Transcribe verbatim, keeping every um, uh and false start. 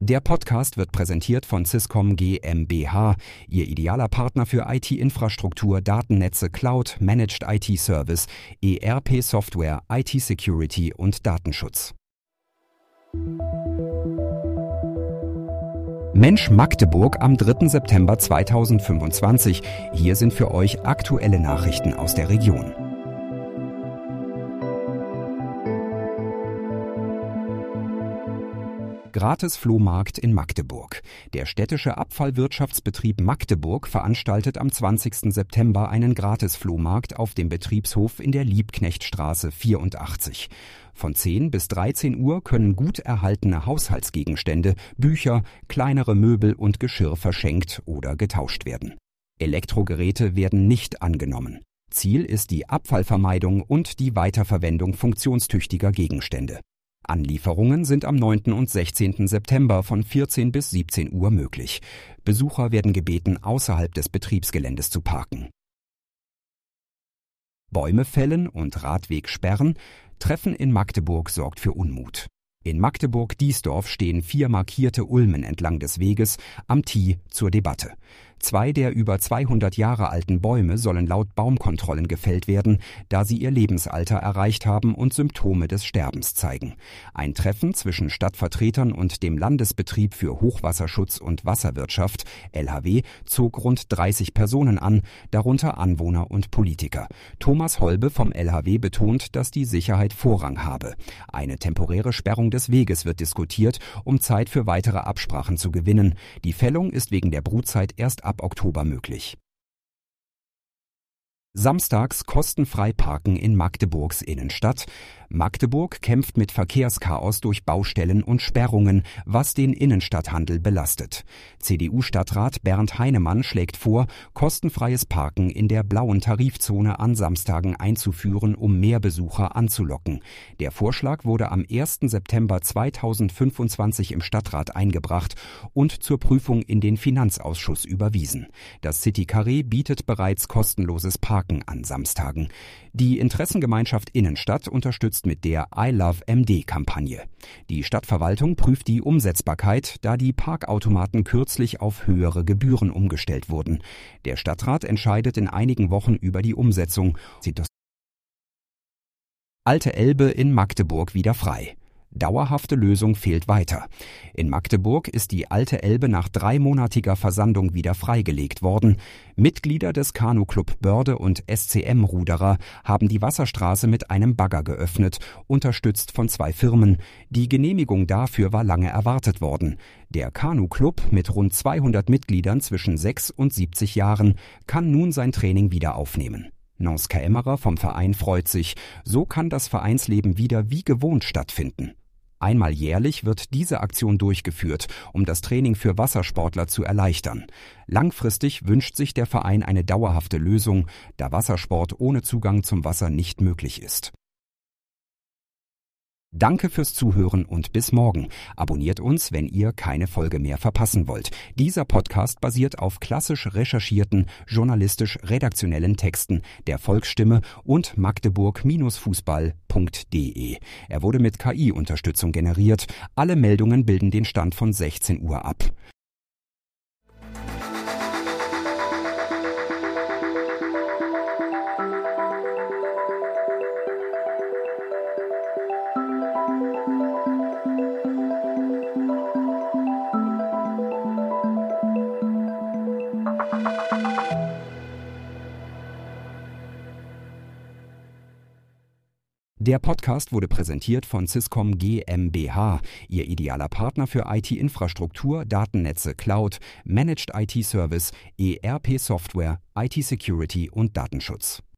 Der Podcast wird präsentiert von Swisscom GmbH, Ihr idealer Partner für I T-Infrastruktur, Datennetze, Cloud, Managed I T-Service, E R P-Software, I T-Security und Datenschutz. Mensch Magdeburg am dritten September zweitausendfünfundzwanzig. Hier sind für euch aktuelle Nachrichten aus der Region. Gratis-Flohmarkt in Magdeburg. Der städtische Abfallwirtschaftsbetrieb Magdeburg veranstaltet am zwanzigsten September einen Gratis-Flohmarkt auf dem Betriebshof in der Liebknechtstraße vierundachtzig. Von zehn bis dreizehn Uhr können gut erhaltene Haushaltsgegenstände, Bücher, kleinere Möbel und Geschirr verschenkt oder getauscht werden. Elektrogeräte werden nicht angenommen. Ziel ist die Abfallvermeidung und die Weiterverwendung funktionstüchtiger Gegenstände. Anlieferungen sind am neunten und sechzehnten September von vierzehn bis siebzehn Uhr möglich. Besucher werden gebeten, außerhalb des Betriebsgeländes zu parken. Bäume fällen und Radweg sperren. Treffen in Magdeburg sorgt für Unmut. In Magdeburg-Diesdorf stehen vier markierte Ulmen entlang des Weges am Thie zur Debatte. Zwei der über zweihundert Jahre alten Bäume sollen laut Baumkontrollen gefällt werden, da sie ihr Lebensalter erreicht haben und Symptome des Sterbens zeigen. Ein Treffen zwischen Stadtvertretern und dem Landesbetrieb für Hochwasserschutz und Wasserwirtschaft, L H W, zog rund dreißig Personen an, darunter Anwohner und Politiker. Thomas Holbe vom L H W betont, dass die Sicherheit Vorrang habe. Eine temporäre Sperrung des Weges wird diskutiert, um Zeit für weitere Absprachen zu gewinnen. Die Fällung ist wegen der Brutzeit erst ab Oktober möglich. Samstags kostenfrei parken in Magdeburgs Innenstadt. Magdeburg kämpft mit Verkehrschaos durch Baustellen und Sperrungen, was den Innenstadthandel belastet. C D U-Stadtrat Bernd Heinemann schlägt vor, kostenfreies Parken in der blauen Tarifzone an Samstagen einzuführen, um mehr Besucher anzulocken. Der Vorschlag wurde am ersten September zweitausendfünfundzwanzig im Stadtrat eingebracht und zur Prüfung in den Finanzausschuss überwiesen. Das City Carré bietet bereits kostenloses Parken an Samstagen. Die Interessengemeinschaft Innenstadt unterstützt mit der I Love M D-Kampagne. Die Stadtverwaltung prüft die Umsetzbarkeit, da die Parkautomaten kürzlich auf höhere Gebühren umgestellt wurden. Der Stadtrat entscheidet in einigen Wochen über die Umsetzung. Alte Elbe in Magdeburg wieder frei. Dauerhafte Lösung fehlt weiter. In Magdeburg ist die Alte Elbe nach dreimonatiger Versandung wieder freigelegt worden. Mitglieder des Kanuclub Börde und S C M-Ruderer haben die Wasserstraße mit einem Bagger geöffnet, unterstützt von zwei Firmen. Die Genehmigung dafür war lange erwartet worden. Der Kanuclub mit rund zweihundert Mitgliedern zwischen sechs und siebzig Jahren kann nun sein Training wieder aufnehmen. Nanska Emmerer vom Verein freut sich. So kann das Vereinsleben wieder wie gewohnt stattfinden. Einmal jährlich wird diese Aktion durchgeführt, um das Training für Wassersportler zu erleichtern. Langfristig wünscht sich der Verein eine dauerhafte Lösung, da Wassersport ohne Zugang zum Wasser nicht möglich ist. Danke fürs Zuhören und bis morgen. Abonniert uns, wenn ihr keine Folge mehr verpassen wollt. Dieser Podcast basiert auf klassisch recherchierten, journalistisch-redaktionellen Texten der Volksstimme und magdeburg Fußball punkt de. Er wurde mit K I-Unterstützung generiert. Alle Meldungen bilden den Stand von sechzehn Uhr ab. Der Podcast wurde präsentiert von Swisscom GmbH, Ihr idealer Partner für I T-Infrastruktur, Datennetze, Cloud, Managed I T-Service, E R P-Software, I T-Security und Datenschutz.